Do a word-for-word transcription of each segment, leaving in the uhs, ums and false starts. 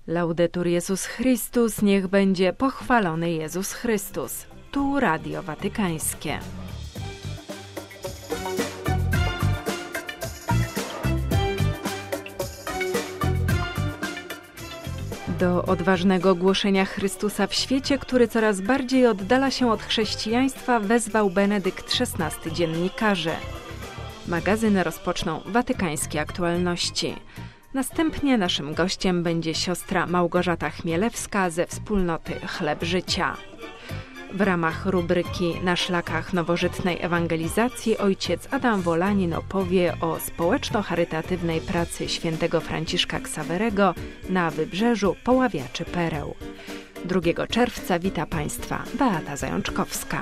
Laudetur Jezus Chrystus, niech będzie pochwalony Jezus Chrystus. Tu Radio Watykańskie. Do odważnego głoszenia Chrystusa w świecie, który coraz bardziej oddala się od chrześcijaństwa, wezwał Benedykt szesnasty dziennikarzy. Magazyn rozpoczną watykańskie aktualności. Następnie naszym gościem będzie siostra Małgorzata Chmielewska ze wspólnoty Chleb Życia. W ramach rubryki Na szlakach nowożytnej ewangelizacji ojciec Adam Wolanin opowie o społeczno-charytatywnej pracy świętego Franciszka Ksawerego na wybrzeżu Poławiaczy Pereł. drugiego czerwca wita Państwa Beata Zajączkowska.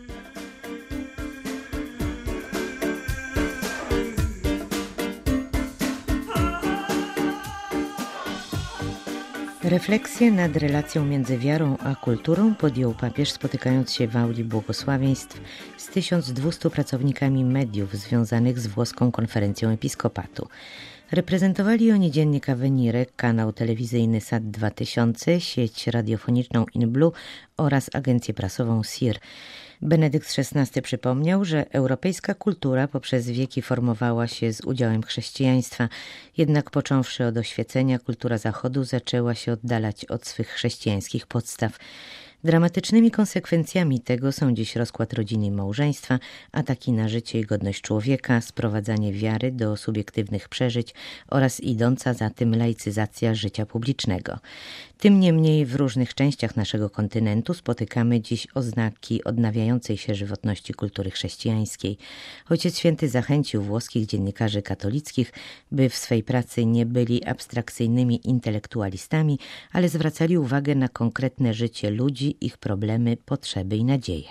Refleksję nad relacją między wiarą a kulturą podjął papież, spotykając się w auli błogosławieństw z tysiąc dwieście pracownikami mediów związanych z włoską konferencją episkopatu. Reprezentowali oni dziennik Avvenire, kanał telewizyjny S A T dwa tysiące, sieć radiofoniczną In Blue oraz agencję prasową S I R. Benedykt szesnasty przypomniał, że europejska kultura poprzez wieki formowała się z udziałem chrześcijaństwa, jednak począwszy od oświecenia, kultura Zachodu zaczęła się oddalać od swych chrześcijańskich podstaw. Dramatycznymi konsekwencjami tego są dziś rozkład rodziny i małżeństwa, ataki na życie i godność człowieka, sprowadzanie wiary do subiektywnych przeżyć oraz idąca za tym laicyzacja życia publicznego. Tym niemniej w różnych częściach naszego kontynentu spotykamy dziś oznaki odnawiającej się żywotności kultury chrześcijańskiej. Ojciec Święty zachęcił włoskich dziennikarzy katolickich, by w swej pracy nie byli abstrakcyjnymi intelektualistami, ale zwracali uwagę na konkretne życie ludzi, ich problemy, potrzeby i nadzieje.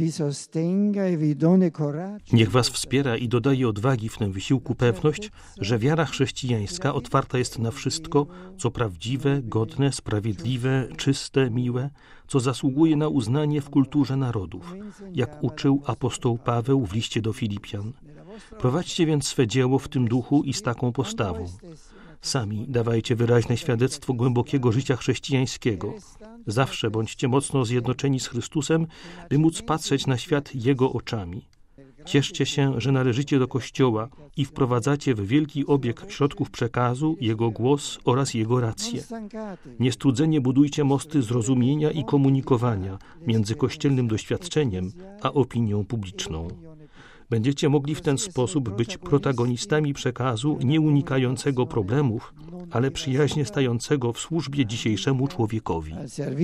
Niech was wspiera i dodaje odwagi w tym wysiłku pewność, że wiara chrześcijańska otwarta jest na wszystko, co prawdziwe, godne, sprawiedliwe, czyste, miłe, co zasługuje na uznanie w kulturze narodów, jak uczył apostoł Paweł w liście do Filipian. Prowadźcie więc swe dzieło w tym duchu i z taką postawą. Sami dawajcie wyraźne świadectwo głębokiego życia chrześcijańskiego. Zawsze bądźcie mocno zjednoczeni z Chrystusem, by móc patrzeć na świat Jego oczami. Cieszcie się, że należycie do Kościoła i wprowadzacie w wielki obieg środków przekazu Jego głos oraz Jego rację. Niestrudzenie budujcie mosty zrozumienia i komunikowania między kościelnym doświadczeniem a opinią publiczną. Będziecie mogli w ten sposób być protagonistami przekazu nie unikającego problemów, ale przyjaźnie stającego w służbie dzisiejszemu człowiekowi.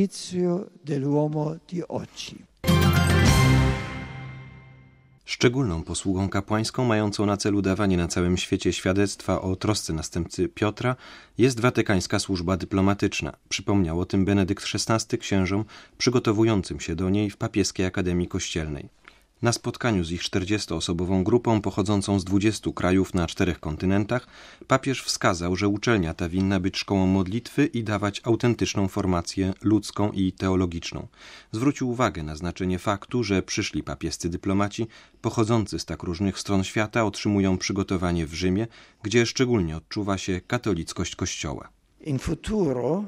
Szczególną posługą kapłańską, mającą na celu dawanie na całym świecie świadectwa o trosce następcy Piotra, jest watykańska służba dyplomatyczna. Przypomniał o tym Benedykt szesnasty księżom przygotowującym się do niej w Papieskiej Akademii Kościelnej. Na spotkaniu z ich czterdziestoosobową grupą pochodzącą z dwudziestu krajów na czterech kontynentach papież wskazał, że uczelnia ta winna być szkołą modlitwy i dawać autentyczną formację ludzką i teologiczną. Zwrócił uwagę na znaczenie faktu, że przyszli papiescy dyplomaci pochodzący z tak różnych stron świata otrzymują przygotowanie w Rzymie, gdzie szczególnie odczuwa się katolickość Kościoła. In futuro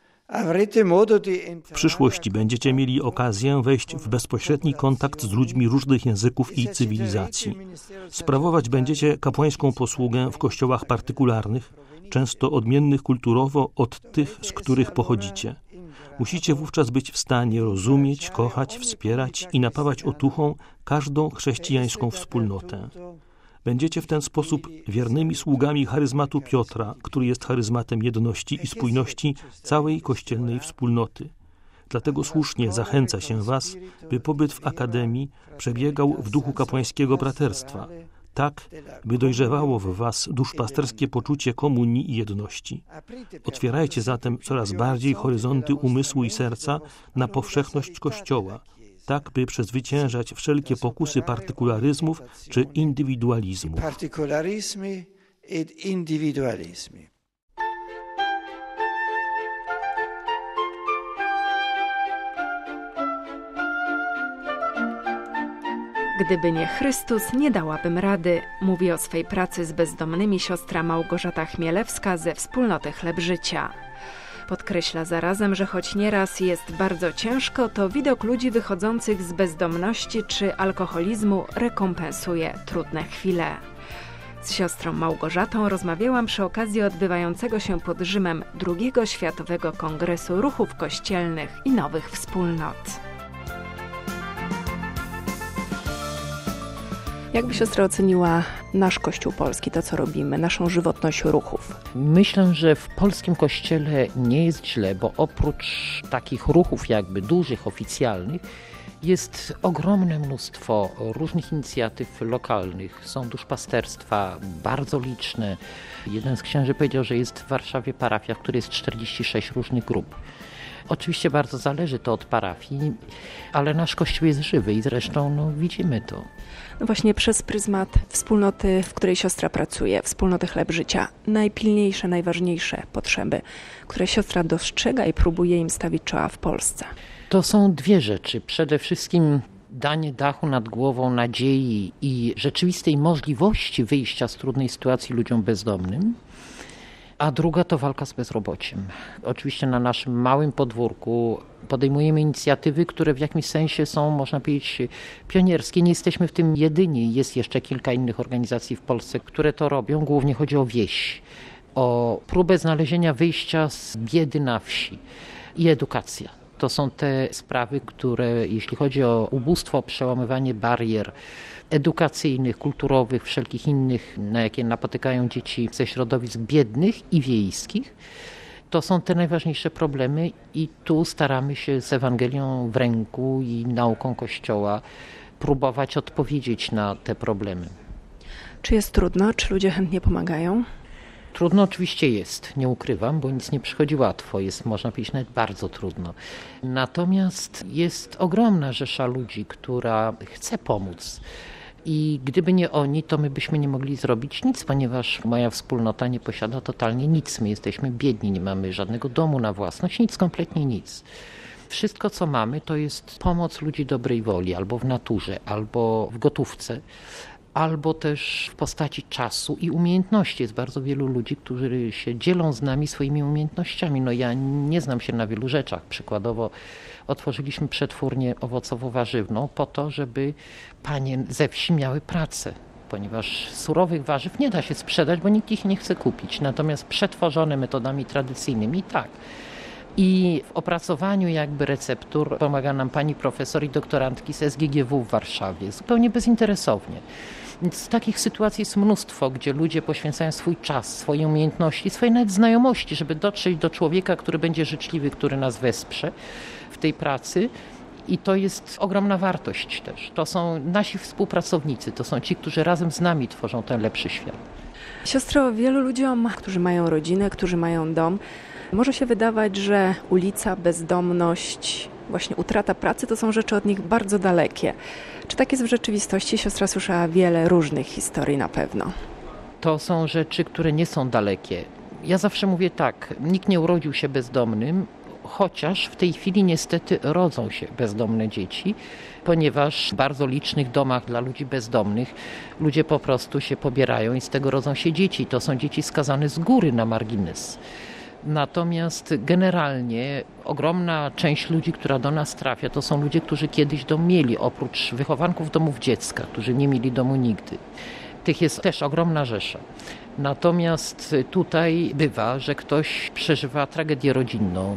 W przyszłości będziecie mieli okazję wejść w bezpośredni kontakt z ludźmi różnych języków i cywilizacji. Sprawować będziecie kapłańską posługę w kościołach partykularnych, często odmiennych kulturowo od tych, z których pochodzicie. Musicie wówczas być w stanie rozumieć, kochać, wspierać i napawać otuchą każdą chrześcijańską wspólnotę. Będziecie w ten sposób wiernymi sługami charyzmatu Piotra, który jest charyzmatem jedności i spójności całej kościelnej wspólnoty. Dlatego słusznie zachęca się was, by pobyt w Akademii przebiegał w duchu kapłańskiego braterstwa, tak, by dojrzewało w was duszpasterskie poczucie komunii i jedności. Otwierajcie zatem coraz bardziej horyzonty umysłu i serca na powszechność Kościoła, tak by przezwyciężać wszelkie pokusy partykularyzmów czy indywidualizmu. Gdyby nie Chrystus, nie dałabym rady, mówi o swej pracy z bezdomnymi siostra Małgorzata Chmielewska ze wspólnoty Chleb Życia. Podkreśla zarazem, że choć nieraz jest bardzo ciężko, to widok ludzi wychodzących z bezdomności czy alkoholizmu rekompensuje trudne chwile. Z siostrą Małgorzatą rozmawiałam przy okazji odbywającego się pod Rzymem drugiego Światowego Kongresu Ruchów Kościelnych i Nowych Wspólnot. Jak by siostra oceniła nasz Kościół polski, to co robimy, naszą żywotność ruchów? Myślę, że w polskim kościele nie jest źle, bo oprócz takich ruchów jakby dużych, oficjalnych, jest ogromne mnóstwo różnych inicjatyw lokalnych. Są duszpasterstwa bardzo liczne. Jeden z księży powiedział, że jest w Warszawie parafia, w której jest czterdzieści sześć różnych grup. Oczywiście bardzo zależy to od parafii, ale nasz Kościół jest żywy i zresztą no, widzimy to. No właśnie przez pryzmat wspólnoty, w której siostra pracuje, wspólnoty Chleb Życia, najpilniejsze, najważniejsze potrzeby, które siostra dostrzega i próbuje im stawić czoła w Polsce. To są dwie rzeczy. Przede wszystkim danie dachu nad głową, nadziei i rzeczywistej możliwości wyjścia z trudnej sytuacji ludziom bezdomnym. A druga to walka z bezrobociem. Oczywiście na naszym małym podwórku podejmujemy inicjatywy, które w jakimś sensie są, można powiedzieć, pionierskie. Nie jesteśmy w tym jedyni. Jest jeszcze kilka innych organizacji w Polsce, które to robią. Głównie chodzi o wieś, o próbę znalezienia wyjścia z biedy na wsi i edukacja. To są te sprawy, które jeśli chodzi o ubóstwo, przełamywanie barier edukacyjnych, kulturowych, wszelkich innych, na jakie napotykają dzieci ze środowisk biednych i wiejskich, to są te najważniejsze problemy i tu staramy się z Ewangelią w ręku i nauką Kościoła próbować odpowiedzieć na te problemy. Czy jest trudno? Czy ludzie chętnie pomagają? Trudno oczywiście jest, nie ukrywam, bo nic nie przychodzi łatwo, jest, można powiedzieć, nawet bardzo trudno. Natomiast jest ogromna rzesza ludzi, która chce pomóc. I gdyby nie oni, to my byśmy nie mogli zrobić nic, ponieważ moja wspólnota nie posiada totalnie nic. My jesteśmy biedni, nie mamy żadnego domu na własność, nic, kompletnie nic. Wszystko, co mamy, to jest pomoc ludzi dobrej woli, albo w naturze, albo w gotówce, albo też w postaci czasu i umiejętności. Jest bardzo wielu ludzi, którzy się dzielą z nami swoimi umiejętnościami. No ja nie znam się na wielu rzeczach. Przykładowo otworzyliśmy przetwórnię owocowo-warzywną po to, żeby panie ze wsi miały pracę, ponieważ surowych warzyw nie da się sprzedać, bo nikt ich nie chce kupić. Natomiast przetworzone metodami tradycyjnymi tak. I w opracowaniu jakby receptur pomaga nam pani profesor i doktorantki z S G G W w Warszawie, zupełnie bezinteresownie. Więc takich sytuacji jest mnóstwo, gdzie ludzie poświęcają swój czas, swoje umiejętności, swoje nawet znajomości, żeby dotrzeć do człowieka, który będzie życzliwy, który nas wesprze w tej pracy. I to jest ogromna wartość też. To są nasi współpracownicy, to są ci, którzy razem z nami tworzą ten lepszy świat. Siostro, wielu ludziom, którzy mają rodzinę, którzy mają dom, może się wydawać, że ulica, bezdomność, właśnie utrata pracy to są rzeczy od nich bardzo dalekie. Czy tak jest w rzeczywistości? Siostra słyszała wiele różnych historii na pewno. To są rzeczy, które nie są dalekie. Ja zawsze mówię tak, nikt nie urodził się bezdomnym, chociaż w tej chwili niestety rodzą się bezdomne dzieci, ponieważ w bardzo licznych domach dla ludzi bezdomnych ludzie po prostu się pobierają i z tego rodzą się dzieci. To są dzieci skazane z góry na margines. Natomiast generalnie ogromna część ludzi, która do nas trafia, to są ludzie, którzy kiedyś dom mieli, oprócz wychowanków domów dziecka, którzy nie mieli domu nigdy. Tych jest też ogromna rzesza. Natomiast tutaj bywa, że ktoś przeżywa tragedię rodzinną,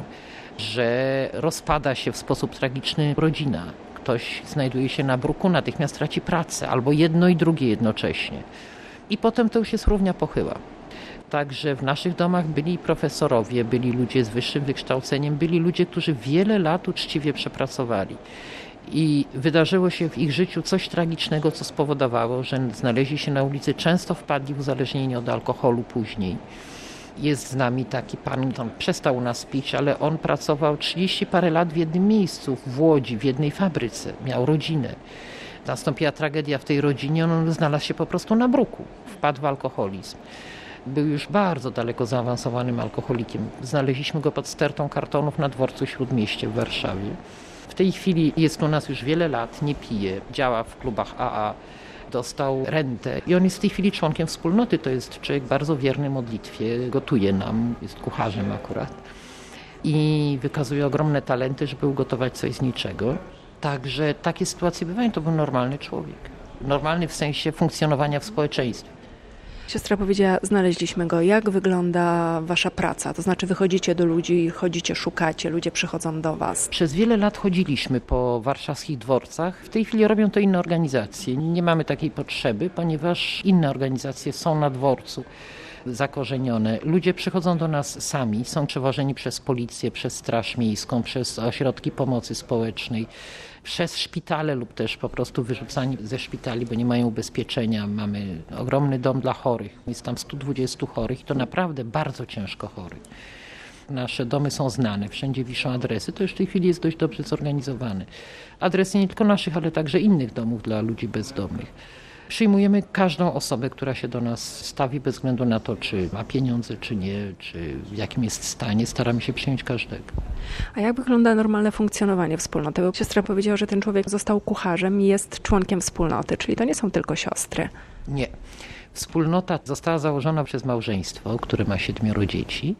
że rozpada się w sposób tragiczny rodzina. Ktoś znajduje się na bruku, natychmiast traci pracę, albo jedno i drugie jednocześnie. I potem to już jest równia pochyła. Także w naszych domach byli profesorowie, byli ludzie z wyższym wykształceniem, byli ludzie, którzy wiele lat uczciwie przepracowali. I wydarzyło się w ich życiu coś tragicznego, co spowodowało, że znaleźli się na ulicy, często wpadli w uzależnienie od alkoholu później. Jest z nami taki pan, on przestał u nas pić, ale on pracował trzydzieści parę lat w jednym miejscu, w Łodzi, w jednej fabryce, miał rodzinę. Nastąpiła tragedia w tej rodzinie, on znalazł się po prostu na bruku, wpadł w alkoholizm. Był już bardzo daleko zaawansowanym alkoholikiem. Znaleźliśmy go pod stertą kartonów na dworcu Śródmieście w Warszawie. W tej chwili jest u nas już wiele lat, nie pije, działa w klubach A A, dostał rentę i on jest w tej chwili członkiem wspólnoty. To jest człowiek bardzo wierny modlitwie, gotuje nam, jest kucharzem akurat. i wykazuje ogromne talenty, żeby ugotować coś z niczego. Także takie sytuacje bywają, to był normalny człowiek. Normalny w sensie funkcjonowania w społeczeństwie. Siostra powiedziała, znaleźliśmy go. Jak wygląda wasza praca? To znaczy wychodzicie do ludzi, chodzicie, szukacie, ludzie przychodzą do was. Przez wiele lat chodziliśmy po warszawskich dworcach. W tej chwili robią to inne organizacje. Nie mamy takiej potrzeby, ponieważ inne organizacje są na dworcu zakorzenione. Ludzie przychodzą do nas sami, są przewożeni przez policję, przez Straż Miejską, przez ośrodki pomocy społecznej, przez szpitale lub też po prostu wyrzucani ze szpitali, bo nie mają ubezpieczenia. Mamy ogromny dom dla chorych. Jest tam stu dwudziestu chorych i to naprawdę bardzo ciężko chorych. Nasze domy są znane, wszędzie wiszą adresy. To już w tej chwili jest dość dobrze zorganizowane. Adresy nie tylko naszych, ale także innych domów dla ludzi bezdomnych. Przyjmujemy każdą osobę, która się do nas stawi bez względu na to, czy ma pieniądze, czy nie, czy w jakim jest stanie. Staramy się przyjąć każdego. A jak wygląda normalne funkcjonowanie wspólnoty? Bo siostra powiedziała, że ten człowiek został kucharzem i jest członkiem wspólnoty, czyli to nie są tylko siostry. Nie. Wspólnota została założona przez małżeństwo, które ma siedmioro dzieci.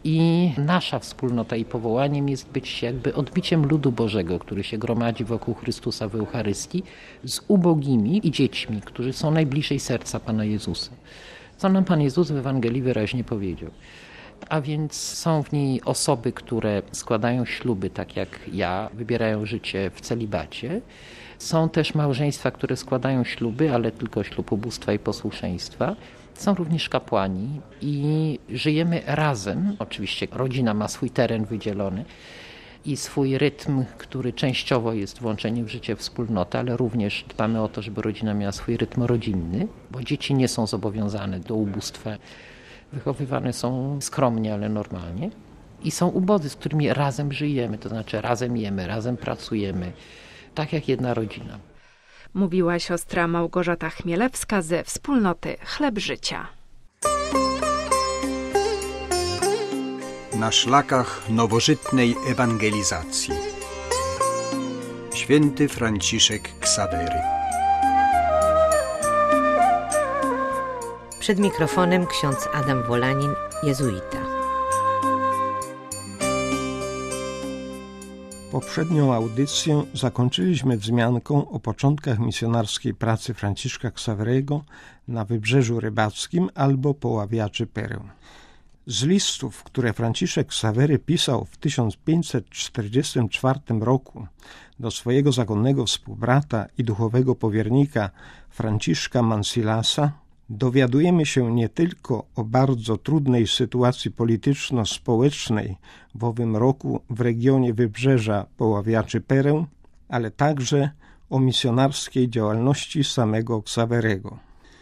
I nasza wspólnota i powołaniem jest być jakby odbiciem ludu Bożego, który się gromadzi wokół Chrystusa w Eucharystii, z ubogimi i dziećmi, którzy są najbliżej serca Pana Jezusa. Co nam Pan Jezus w Ewangelii wyraźnie powiedział. A więc są w niej osoby, które składają śluby, tak jak ja, wybierają życie w celibacie. Są też małżeństwa, które składają śluby, ale tylko ślub ubóstwa i posłuszeństwa. Są również kapłani i żyjemy razem. Oczywiście rodzina ma swój teren wydzielony i swój rytm, który częściowo jest włączeniem w życie wspólnoty, ale również dbamy o to, żeby rodzina miała swój rytm rodzinny, bo dzieci nie są zobowiązane do ubóstwa. Wychowywane są skromnie, ale normalnie. I są ubodzy, z którymi razem żyjemy, to znaczy razem jemy, razem pracujemy, tak jak jedna rodzina. Mówiła siostra Małgorzata Chmielewska ze wspólnoty Chleb Życia. Na szlakach nowożytnej ewangelizacji. Święty Franciszek Ksawery. Przed mikrofonem ksiądz Adam Wolanin, jezuita. Poprzednią audycję zakończyliśmy wzmianką o początkach misjonarskiej pracy Franciszka Ksawerego na Wybrzeżu Rybackim albo poławiaczy pereł. Z listów, które Franciszek Ksawery pisał w tysiąc pięćset czterdziestym czwartym roku do swojego zakonnego współbrata i duchowego powiernika Franciszka Mansilasa, dowiadujemy się nie tylko o bardzo trudnej sytuacji polityczno-społecznej w owym roku w regionie Wybrzeża Poławiaczy Pereł, ale także o misjonarskiej działalności samego Ksawerego.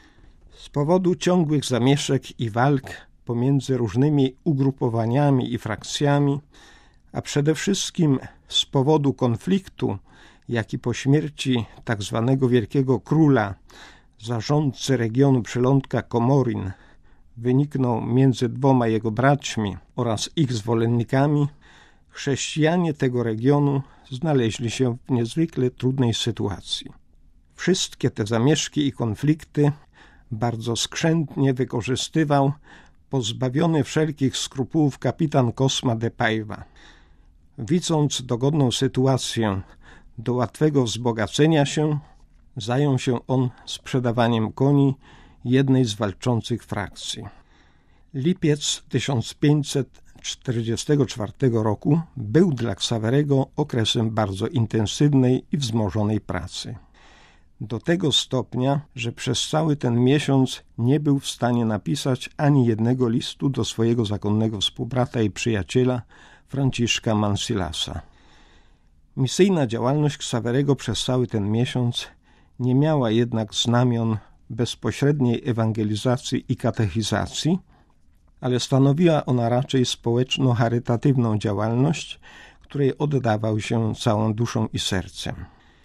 Z powodu ciągłych zamieszek i walk pomiędzy różnymi ugrupowaniami i frakcjami, a przede wszystkim z powodu konfliktu, jaki po śmierci tzw. Wielkiego Króla, zarządcy regionu przylądka Komorin, wyniknął między dwoma jego braćmi oraz ich zwolennikami, chrześcijanie tego regionu znaleźli się w niezwykle trudnej sytuacji. Wszystkie te zamieszki i konflikty bardzo skrzętnie wykorzystywał pozbawiony wszelkich skrupułów kapitan Cosma de Paiva. Widząc dogodną sytuację do łatwego wzbogacenia się, zajął się on sprzedawaniem koni jednej z walczących frakcji. Lipiec tysiąc pięćset czterdziestego czwartego roku był dla Ksawerego okresem bardzo intensywnej i wzmożonej pracy. Do tego stopnia, że przez cały ten miesiąc nie był w stanie napisać ani jednego listu do swojego zakonnego współbrata i przyjaciela Franciszka Mansilasa. Misyjna działalność Ksawerego przez cały ten miesiąc nie miała jednak znamion bezpośredniej ewangelizacji i katechizacji, ale stanowiła ona raczej społeczno-charytatywną działalność, której oddawał się całą duszą i sercem.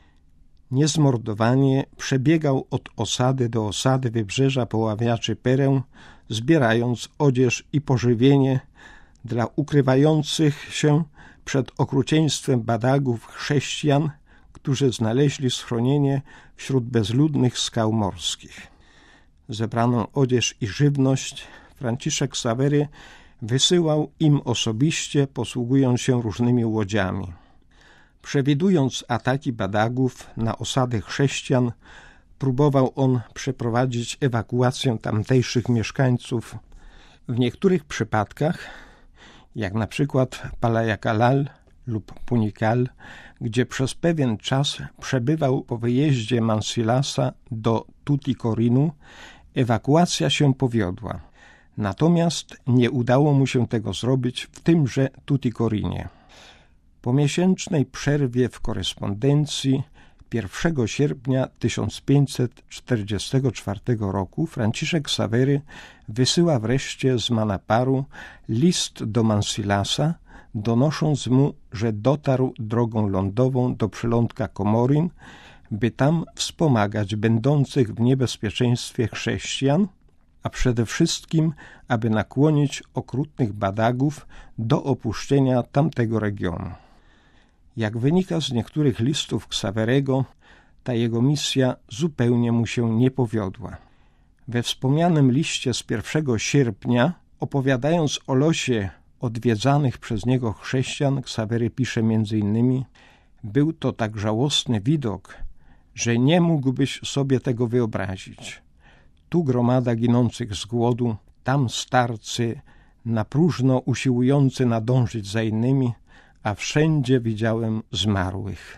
Niezmordowanie przebiegał od osady do osady Wybrzeża Poławiaczy Pereł, zbierając odzież i pożywienie dla ukrywających się przed okrucieństwem badagów chrześcijan, którzy znaleźli schronienie wśród bezludnych skał morskich. Zebraną odzież i żywność Franciszek Ksawery wysyłał im osobiście, posługując się różnymi łodziami. Przewidując ataki badagów na osady chrześcijan, próbował on przeprowadzić ewakuację tamtejszych mieszkańców. W niektórych przypadkach, jak na przykład Palayakalal lub Punikal, gdzie przez pewien czas przebywał po wyjeździe Mansilasa do Tuticorinu, ewakuacja się powiodła. Natomiast nie udało mu się tego zrobić w tymże Tuticorinie. Po miesięcznej przerwie w korespondencji pierwszego sierpnia tysiąc pięćset czterdziestego czwartego roku Franciszek Ksawery wysyła wreszcie z Manaparu list do Mansilasa, donosząc mu, że dotarł drogą lądową do przylądka Komorin, by tam wspomagać będących w niebezpieczeństwie chrześcijan, a przede wszystkim, aby nakłonić okrutnych badagów do opuszczenia tamtego regionu. Jak wynika z niektórych listów Ksawerego, ta jego misja zupełnie mu się nie powiodła. We wspomnianym liście z pierwszego sierpnia, opowiadając o losie odwiedzanych przez niego chrześcijan, Ksawery pisze między innymi: był to tak żałosny widok, że nie mógłbyś sobie tego wyobrazić. Tu gromada ginących z głodu, tam starcy, na próżno usiłujący nadążyć za innymi, a wszędzie widziałem zmarłych.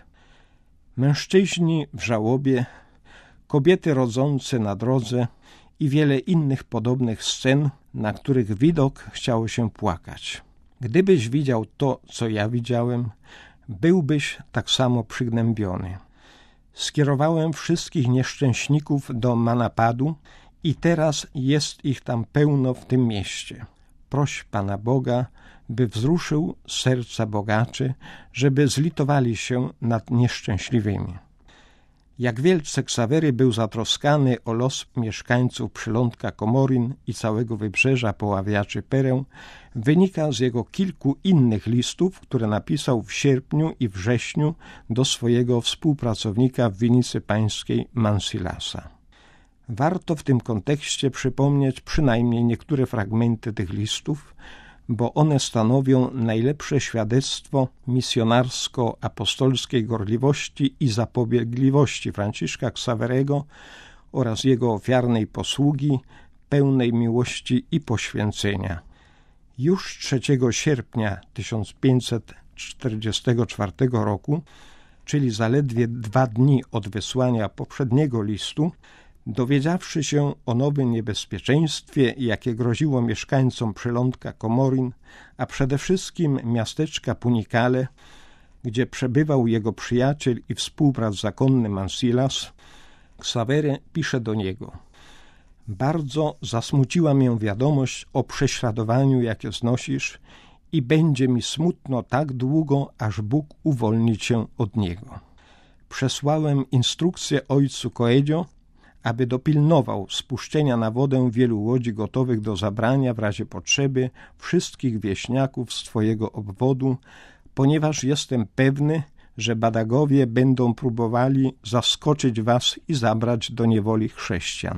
Mężczyźni w żałobie, kobiety rodzące na drodze i wiele innych podobnych scen, na których widok chciało się płakać. Gdybyś widział to, co ja widziałem, byłbyś tak samo przygnębiony. Skierowałem wszystkich nieszczęśników do Manapadu i teraz jest ich tam pełno w tym mieście. Proś Pana Boga, by wzruszył serca bogaczy, żeby zlitowali się nad nieszczęśliwymi. Jak wielce Ksawery był zatroskany o los mieszkańców przylądka Komorin i całego wybrzeża poławiaczy Perę, wynika z jego kilku innych listów, które napisał w sierpniu i wrześniu do swojego współpracownika w winnicy pańskiej Mansilasa. Warto w tym kontekście przypomnieć przynajmniej niektóre fragmenty tych listów, bo one stanowią najlepsze świadectwo misjonarsko-apostolskiej gorliwości i zapobiegliwości Franciszka Ksawerego oraz jego ofiarnej posługi, pełnej miłości i poświęcenia. Już trzeciego sierpnia tysiąc pięćset czterdziestego czwartego roku, czyli zaledwie dwa dni od wysłania poprzedniego listu, dowiedziawszy się o nowym niebezpieczeństwie, jakie groziło mieszkańcom przylądka Komorin, a przede wszystkim miasteczka Punikale, gdzie przebywał jego przyjaciel i współbrat zakonny Mansilas, Ksawery pisze do niego: bardzo zasmuciła mię wiadomość o prześladowaniu, jakie znosisz, i będzie mi smutno tak długo, aż Bóg uwolni cię od niego. Przesłałem instrukcję ojcu Coelho, aby dopilnował spuszczenia na wodę wielu łodzi gotowych do zabrania w razie potrzeby wszystkich wieśniaków z twojego obwodu, ponieważ jestem pewny, że badagowie będą próbowali zaskoczyć was i zabrać do niewoli chrześcijan.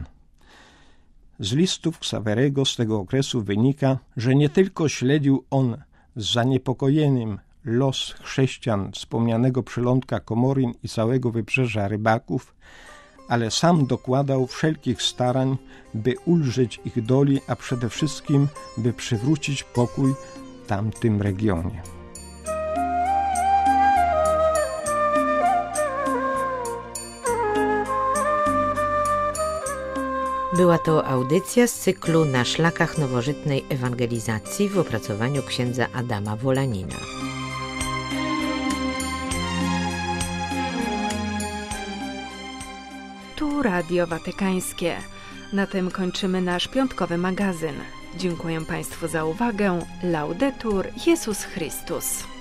Z listów Ksawerego z tego okresu wynika, że nie tylko śledził on z zaniepokojeniem los chrześcijan wspomnianego przylądka Komorin i całego wybrzeża Rybaków, ale sam dokładał wszelkich starań, by ulżyć ich doli, a przede wszystkim, by przywrócić pokój w tamtym regionie. Była to audycja z cyklu Na szlakach nowożytnej ewangelizacji w opracowaniu księdza Adama Wolanina. Tu Radio Watykańskie. Na tym kończymy nasz piątkowy magazyn. Dziękuję Państwu za uwagę. Laudetur Jezus Chrystus.